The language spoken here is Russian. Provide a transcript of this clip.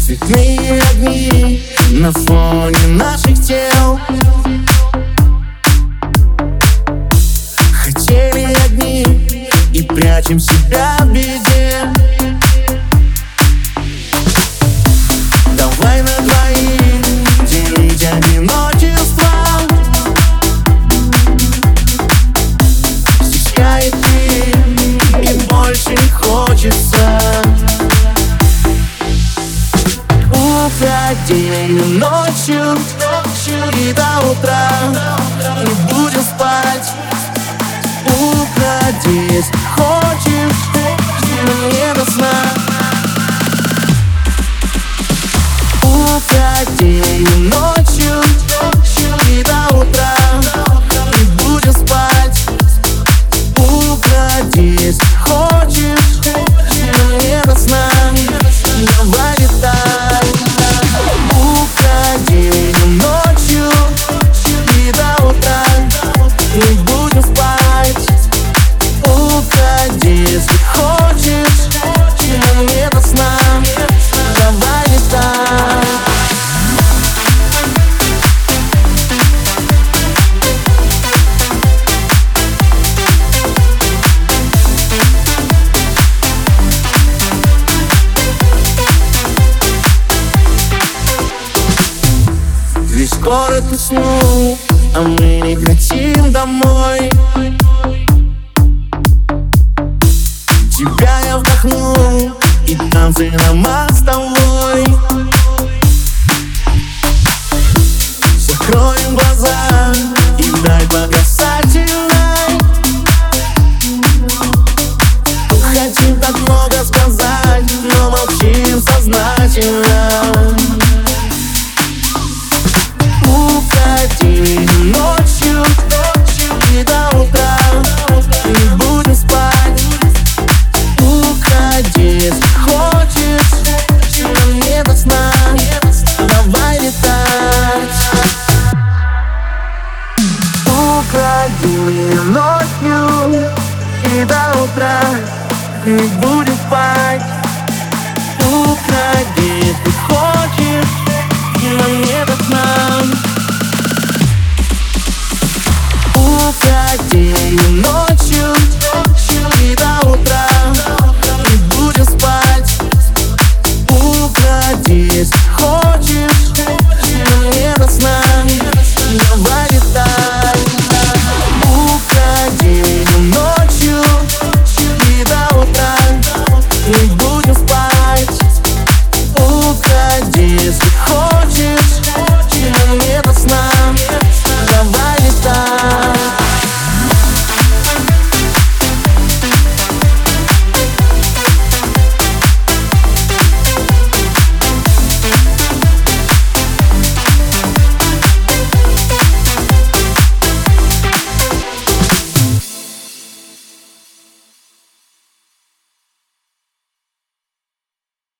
Цветные огни на фоне наших тел. Хотели одни и прячем себя в беде. Давай на двоих делить одиночество. Стесняет ты и больше не хочется. День ночью и до утра не будем спать. Уходи, если хочешь, но не до сна. Уходи ночью и до утра не будем спать. Уходи, если хочешь, но не до сна. Давай летай. Ночью и до утра не будем спать. Уходи, если хочешь, но не до сна. Давай летай. Весь город уснул, а мы не хотим домой. Тебя я вдохнул, и танцы на мостовой. Закроем глаза и дай погасательной. Хотим так много сказать, но молчим сознательно. Уходи ночью и до утра не будем спать. Уходи, если хочешь, но не до сна. Давай летать. Уходи ночью и до утра не будем спать. Уходи, если хочешь, но не до сна. Уходи ночью и до утра не будем спать. Уходи, если хочешь.